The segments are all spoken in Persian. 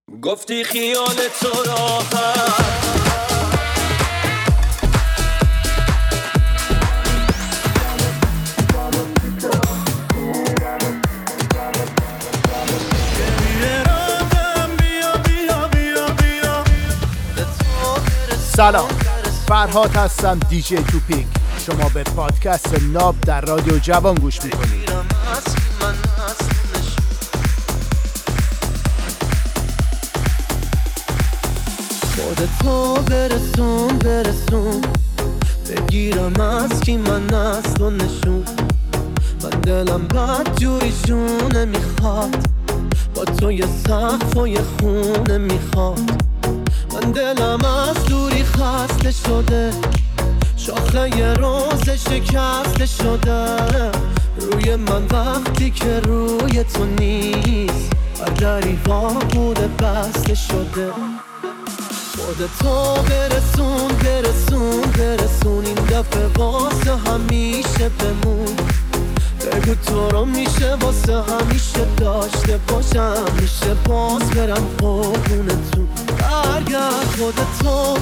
گفتی خیال تو راحت سلام، فرهاد هستم، دیجی توپیک. شما به پادکست ناب در رادیو جوان گوش میکنید. خودتو برسون بگیرم از کی من اصلا نشون. من دلم بد جوریشونه میخواد، با تو یه سقف و یه خونه میخواد. من دلم از دوری خسته شده، شاخه یه روز شکسته شده. روی من وقتی که روی تو نیست، هر دری وا بوده بسته شده. خودتو برسون این دفعه واسه همیشه بمون. بگو تو رو میشه واسه همیشه داشته باشم، میشه باز برم قربونتون. برگرد خودتو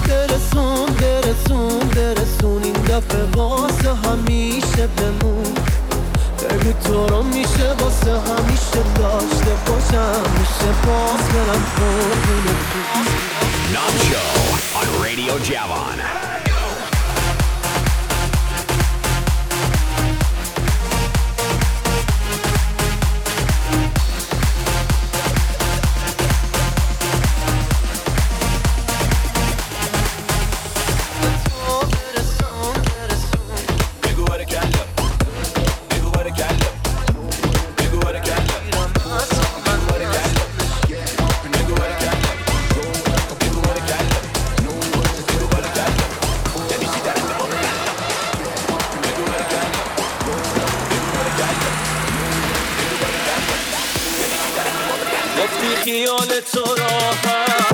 برسون این دفعه واسه همیشه بمون. بگو تو رو میشه واسه همیشه داشته باشم، میشه باز برم قربونتون. Knob Show on Radio Javan. گفتی خیال تو راحت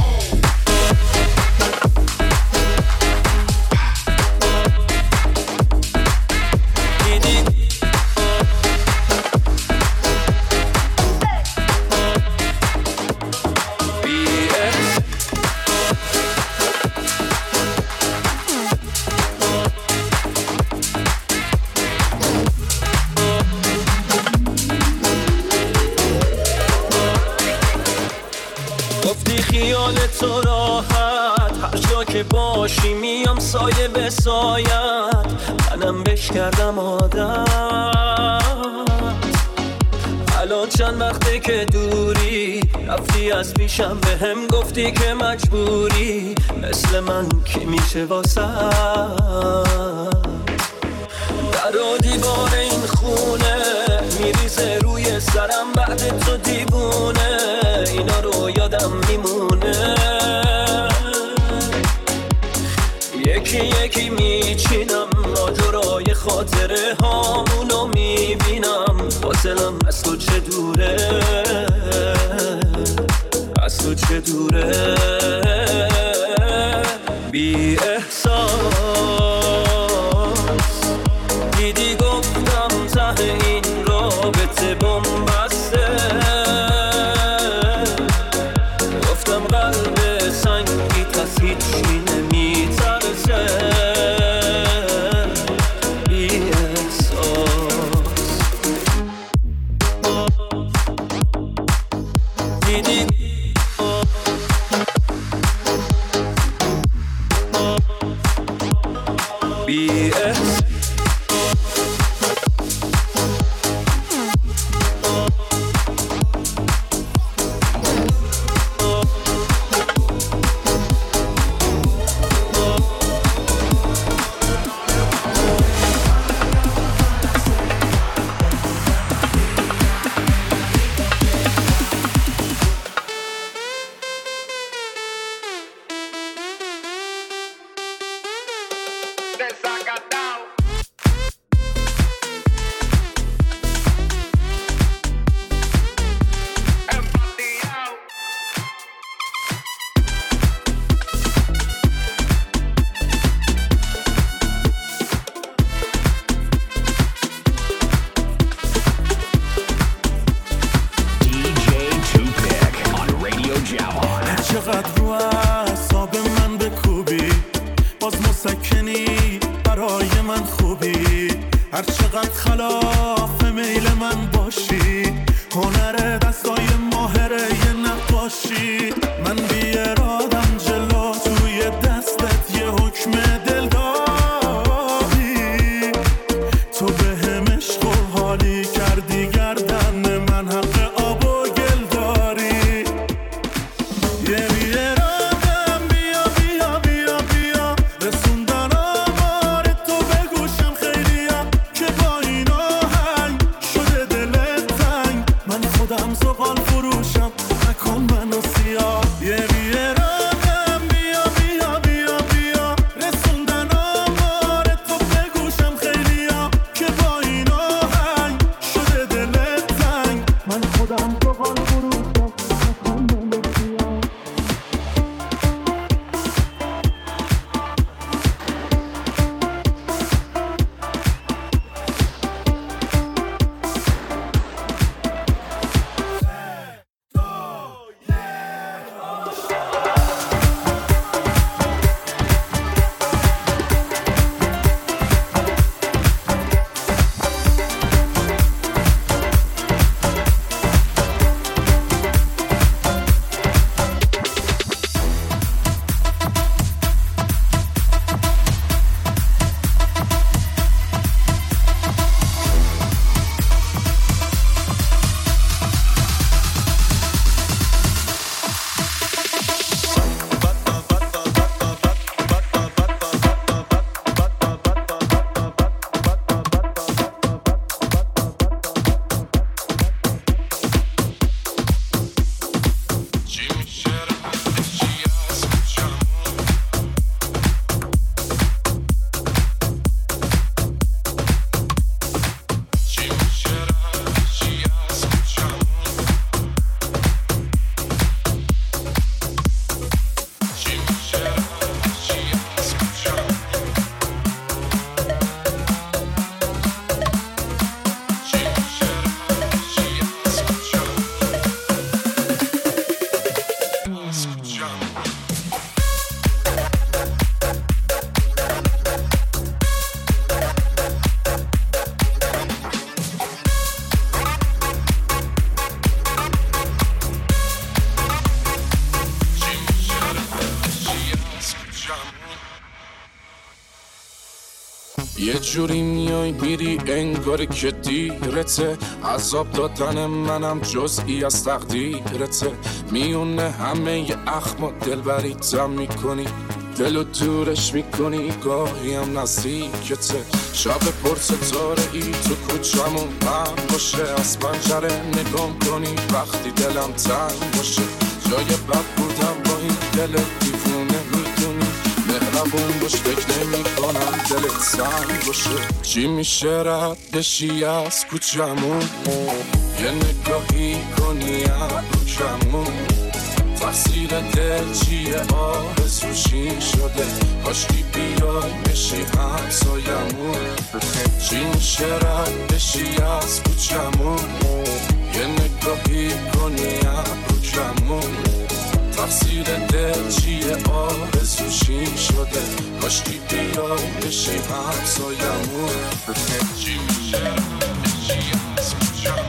خیال تو راحت، هر جا که باشی میام سایه به سایت. منم بش کردم عادت، الان چند وقته که دوری رفتی از پیشم، به هم گفتی که مجبوری. مثل من که میشه واسه در و دیوار این خونه میریزه روی سرم بعد تو دیوونه. اینا رو یادم میمونه، یکی یکی میچینم ماجرای خاطره هامونو میبینم. فاصلم از تو چه دوره، از تو چه دوره. بی احساس دیدی گفتم ته این رابطه بنبسته. گفتم قلب سنگی از هیچی نمیترسه. بی احساس دیدی فقط رو اعصاب من بکوبی، باز مسکنی برای من خوبی. هر چقدر خلاف میل من باشی، هنر دستای ماهره یه نقاشی. من بی ارادم جلو توی دستت یه حکم دل داری. تو به هم عشق و حالی کردی گردن من، حق آب و گل داری. یه بی ارادم بیا بیا بیا بیا، رسوندن آمار تو به گوشم خیلیا، که با این آهنگ شده دلت تنگ. من خودم زغال فروشم، نکن منو سیاه. یه بی ارادم بیا بیا بیا بیا، رسوندن آمار تو به گوشم خیلیا، که با این آهنگ شده دلت تنگ. من خودم زغال فروشم، نکن منو سیاه. یه جوری میای میری انگار که دیرته، عذاب دادن منم جزئی از تقدیرته. میونه همه ی اخما دلبریتم میکنی، دلو دورش میکنی گاهی هم نزدیکته. شب پر ستاره ای تو کوچمون من باشه، از پنجره نگام کنی وقتی دلم تنگ باشه. جای بد بودم با این دل دیوونه میدونی، مهربون باش فکر نمی کنم دلت سنگ باشه. چی میشه رد بشی از کوچمون، یه نگاهی کنی ابروکمون. تقصیر دل چیه آرزوشی شده، کاشکی بیای بشی همسایمون. چی میشه رد بشی از کوچمون، یه نگاهی کنی ابروکمون. تقصیر دل چیه آرزوشی شده، کاشکی بیای بشی همسایمون. چی میشه رد بشی از کوچمون.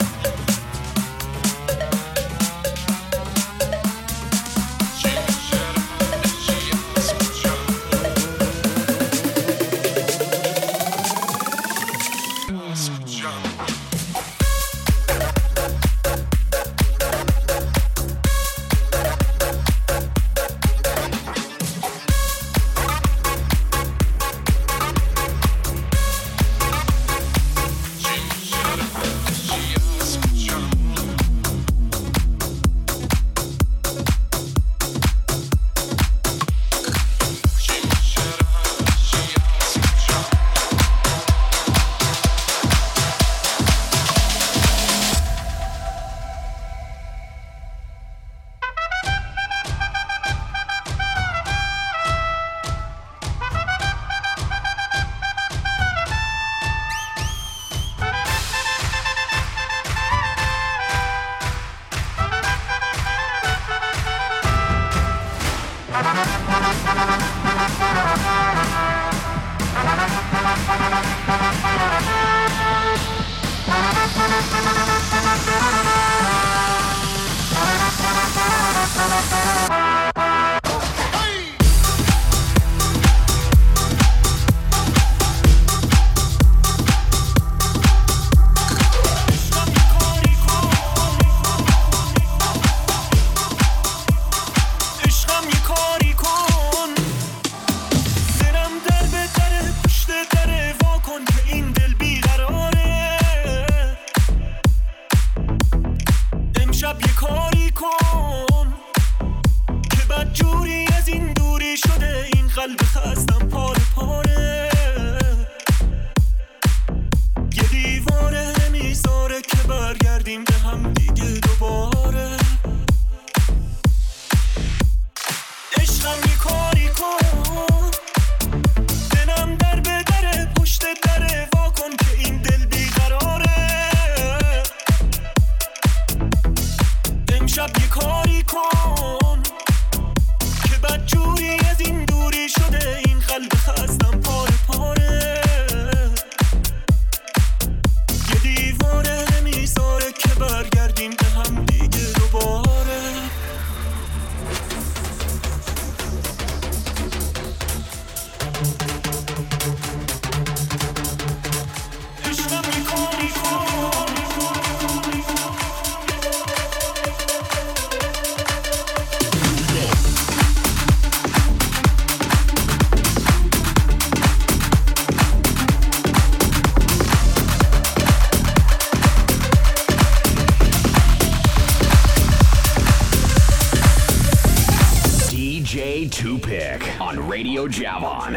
Radio Javon.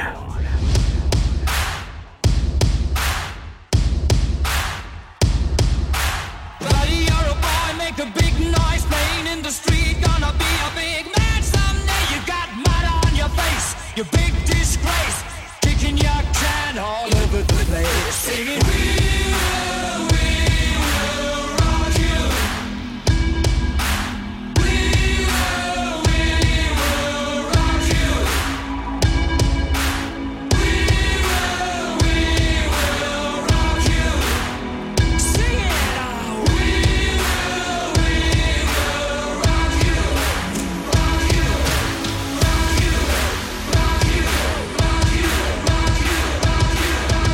Buddy, you're a boy, make a big noise, playing in the street, gonna be a big man someday. You got mud on your face, you big disgrace, kicking your can all over the place, singing we will rock you. We will rock you. We will rock you. Sing it out. We will rock you. Rock you. Rock you. Rock you. Rock you. Rock you. Rock you.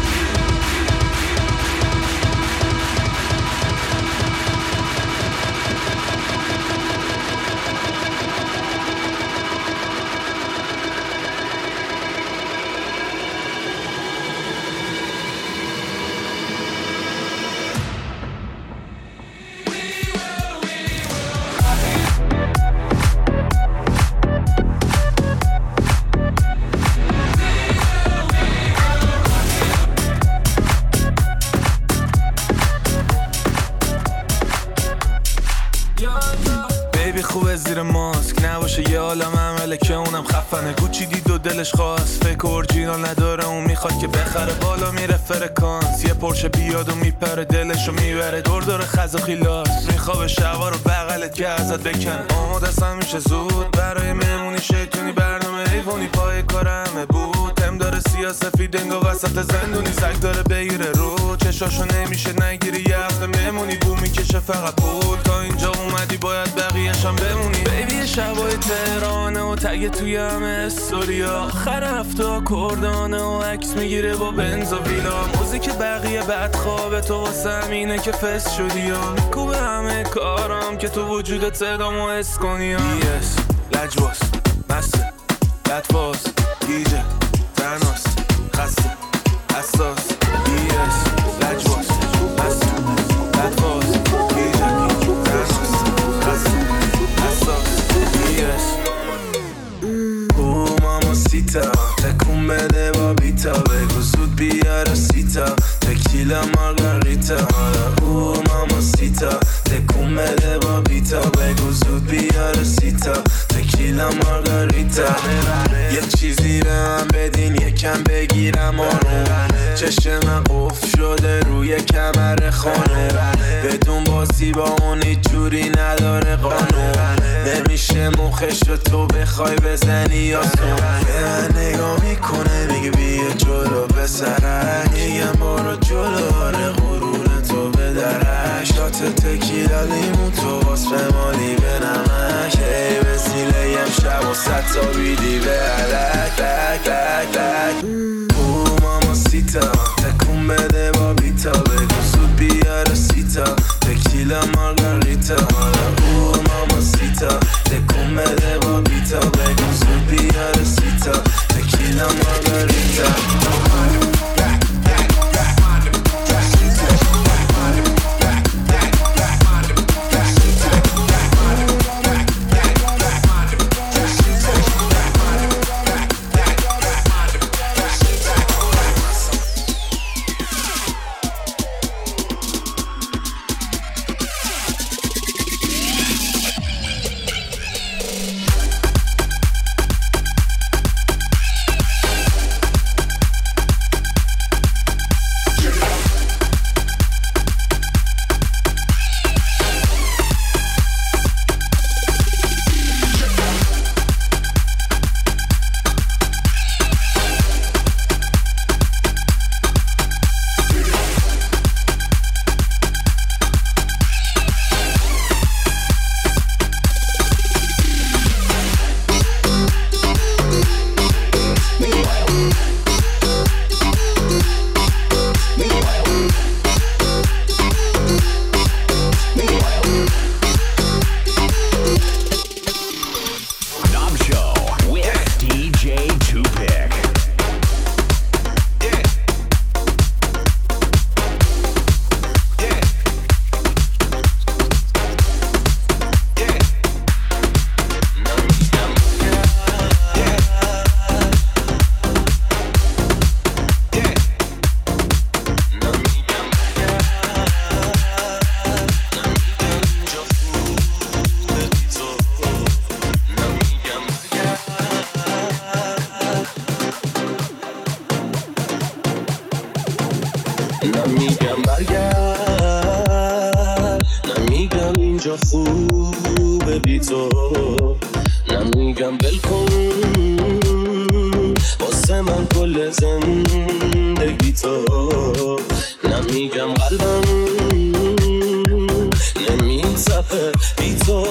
بیبی خوبه زیر ماسک نباشه یه عالم عمله که اونم خفنه گوچی دید و دلش خواست فیک اورجینال نداره اون میخواد که بخره بالا میره فرکانس یه پرشه بیاد و میپره دلشو میبره دور خز و خیلاس میخوابه شبا رو بغلت که ازت بکنه آماده است میشه زود برای مهمونی شیطونی برنامه ایوونی پای کار همه بود تم داره سیاسفید انگا وسط زندونی زک داره بگیره رو چشاشو نمیشه نگیری یه هفته مهمونی بو میکشه فقط بود تا اینجا اومدی باید بقیه‌شم بمونی بیبی شبای تهرانه و تگ توی همه استوریا آخر هفته کردانه و عکس میگیره با بنز و ویلا موزیک بقیه بد خوابه تو واسه همینه که فست شدی یا میکوبه همه کارم که تو وجودت صدامو حس کنی یا بیس لجواس مسته لطفاس گیجه تناس خسته حساس بیس لجواس مسته لطفاس گیجه تناس خسته حساس بیس ماماسیتا تکون بده با بیتا بگو زود بیاره سیتا تکیلا مارگاریتا او ماماسیتا تکون بده با بیتا بگو زود بیاره سیتا تکیلا مارگاریتا یه چیزی به من بدین یکم بگیرم آروم چشم من قفل شده روی کمر خانم بدون بازی با اون هیچ جوری نداره قانون نمیشه میشه مخش رو تو بخوای بزنی یا تو. به من نگاه میکنه میگه بیا جلو بسرک، میگم برو جلو آره غرور تو بدرک. شات تکیلا لیمون تو واسه مالی به نمک، ای وسیله امشب و ست تا بیدی به علک لک لک لک. او ماما سیتا تکون بده با بیتا، بگو سود بیاره سیتا تکیلا مارگاریتا. او ماما سیتا تکون بده با بیتا، بگو سود بیاره سیتا تکیلا مارگاریتا. نمیگم برگرد، نمیگم اینجا خوبه بی تو، نمیگم بلکن واسه من کل زندگی تو، نمیگم قلبم نمیتپه بی تو،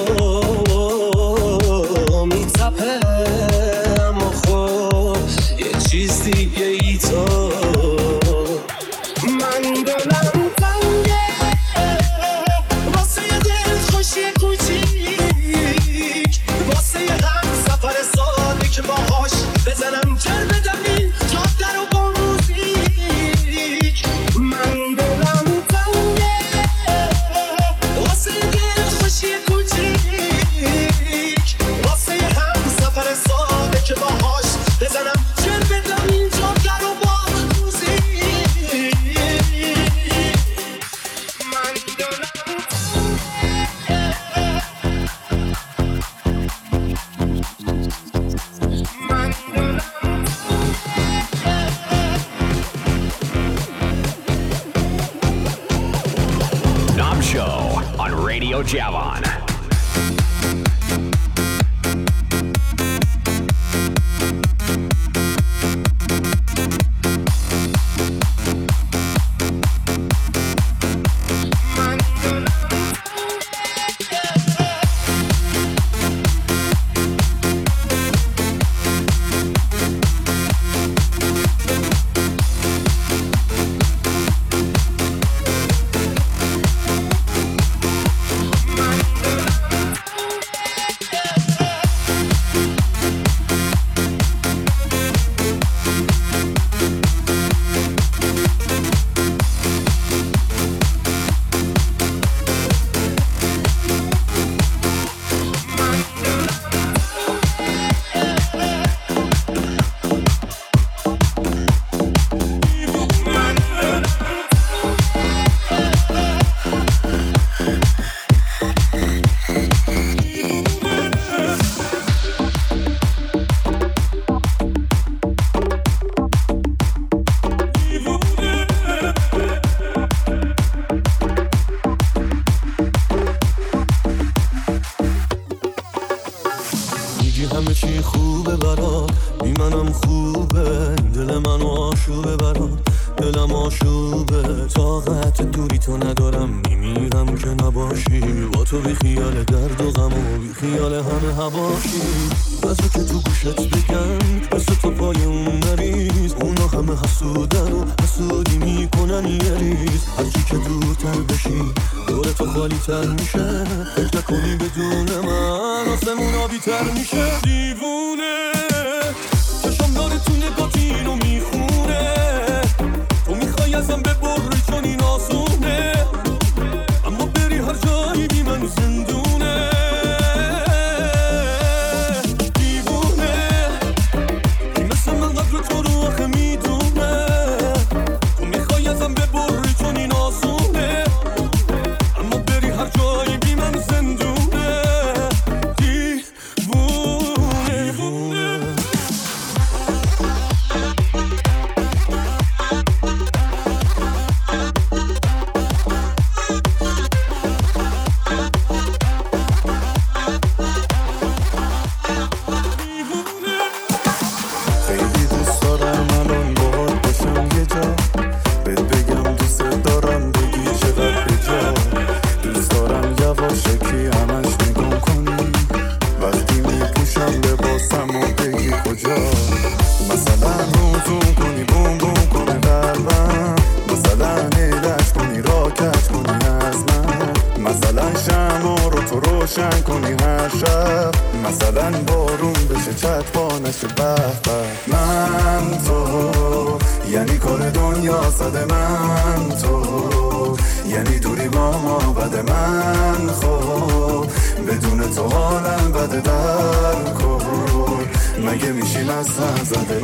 میتپه اما خب یه چیز دیگه ای تو. من دلم تنگه واسه یه دل خوشی کوچیک، واسه یه هم سفر ساده که باهاش بزنم جر بدم این جاده رو با موزیک. من دلم تنگه واسه یه دل خوشی کوچیک، واسه یه هم سفر ساده که باهاش بزنم جر بدم این جاده رو با Knob Show on Radio Javon. من میگی همه چی خوبه برات، بی منم خوبه، دل منو آشوبه برات، دلم آشوبه. طاقت دوری تو ندارم، میمیرم که نباشی، با تو بی خیال درد و غم و بی خیال همه هواشی. بذار که تو گوشت بگم مثل تو پای اون مریض، اونا همه حسودن و حسودی میکنن یه ریز. هرچی که دورتر بشی دور تو خالی تر میشه، فکر نکنی بدون من آسمون آبی تر میشه. دیوونه چشم داره تو نگاهی اینو میخونه، تو میخوای ازم ببری چون این آسونه، اما بری هر جایی بی من زندونه. دیوونه این مثل من قدر تو رو آخه میدونه، تو میخوای ازم ببری چون این آسونه، اما بری هر جایی بی من زندونه. من تو یعنی کار دنیا صد، من تو یعنی دوری با ما بده، من خب بدون تو حالم بده، در کن مگه میشیم از سر زده.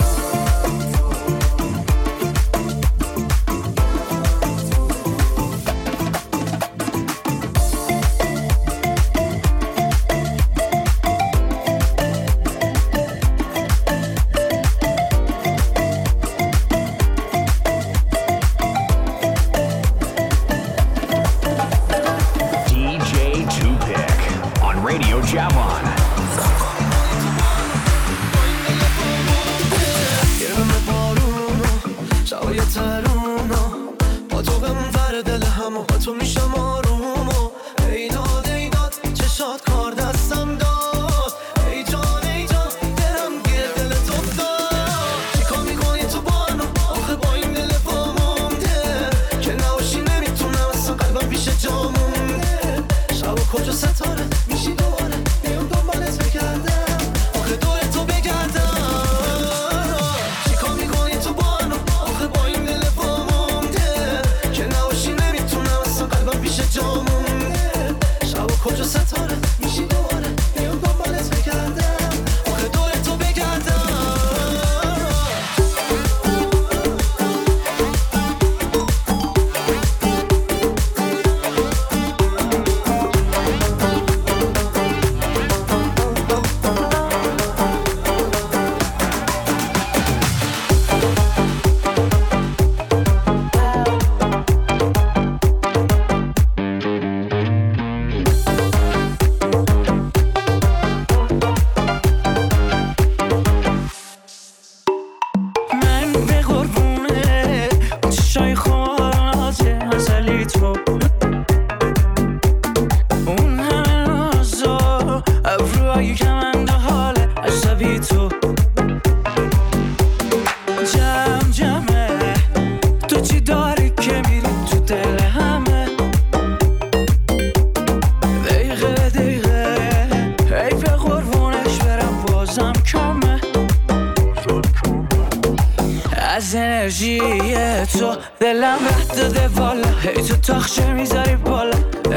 از انرژی تو دلم رد داده والا، هی تو تاخچه میذاری بالا.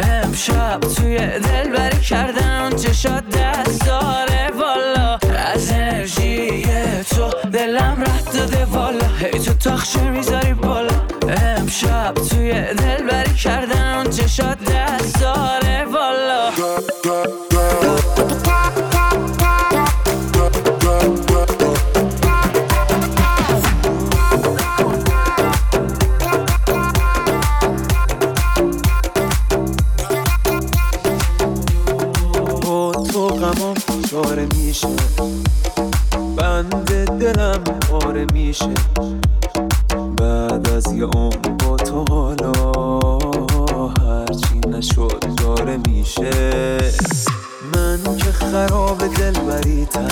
امشب توی دل بری کردم چشات دست داره والا. از انرژی تو دلم رد داده والا، هی تو تاخچه میذاری بالا. امشب توی دل بری کردم چشات دست داره والا. غمام چاره میشه بند دلم پاره میشه بعد از یه عمر با تو، حالا هرچی نشد داره میشه. من که خراب دلبریتم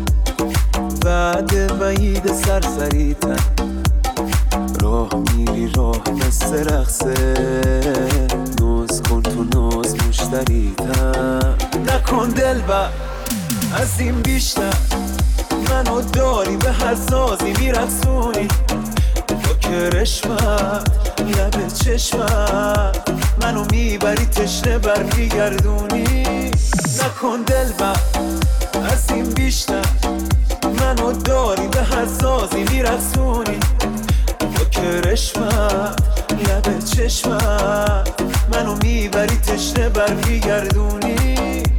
بعد وعید سرسریتم، راه میری راه مثل رقصه، ناز کن تو ناز مشتریتم. نکن دلبر از این بیشتر، منو داری به هر سازی میرقصونی، با کرشمت لب چشمت منو میبری تشنه برمیگردونی. نکن دلبر از این بیشتر، منو داری به هر سازی میرقصونی، با کرشمت لب چشمت منو میبری تشنه برمیگردونی.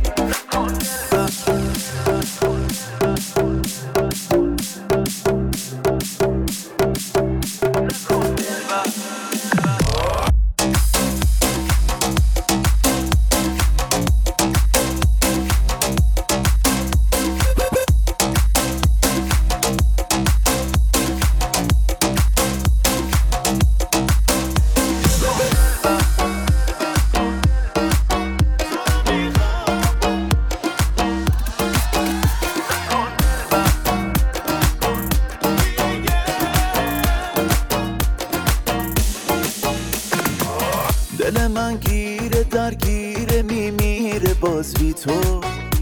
دل من گیره درگیره میمیره باز بی تو،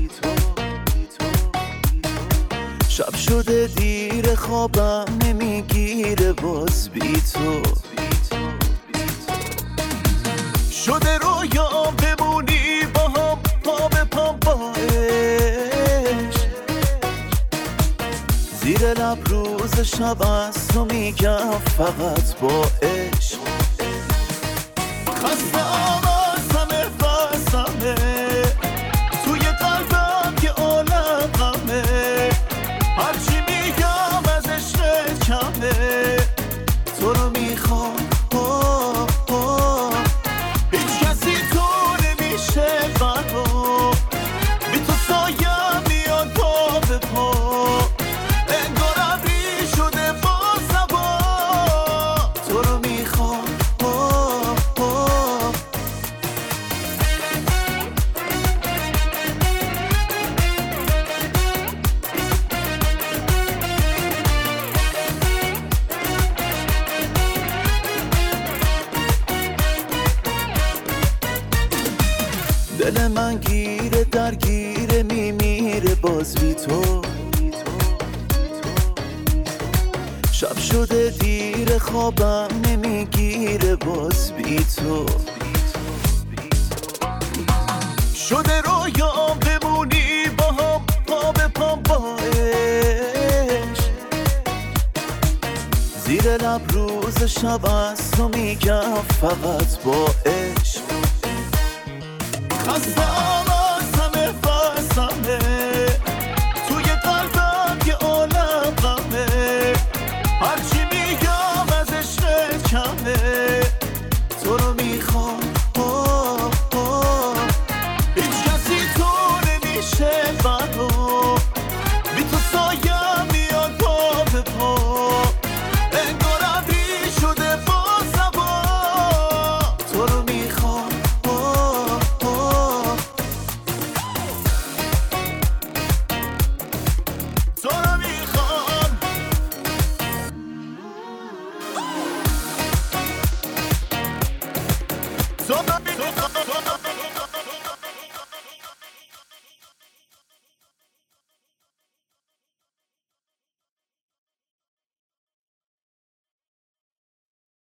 شب شده دیر خوابم نمیگیره باز بی تو، شده رویا بمونی با هم پا به پا با عشق، زیر لب روز شب از تو میگم فقط با عشق. خسته آوازمه بازمه توی قلبم که عالم غمه، هرچی میگم از عشق کمه، تو رو میخوام هیچ کسی تو نمیشه بنا، بی تو سایم میاد پا به پا، انگار ابری شده با سبا، تو رو میخوام. دل من گیره درگیره میمیره باز بی تو، شب شده دیر خوابم نمیگیره باز بی تو، شده رویا بمونی با هم پا به پا با عشق، زیر لب روز شب از تو میگم فقط با عشق. خسته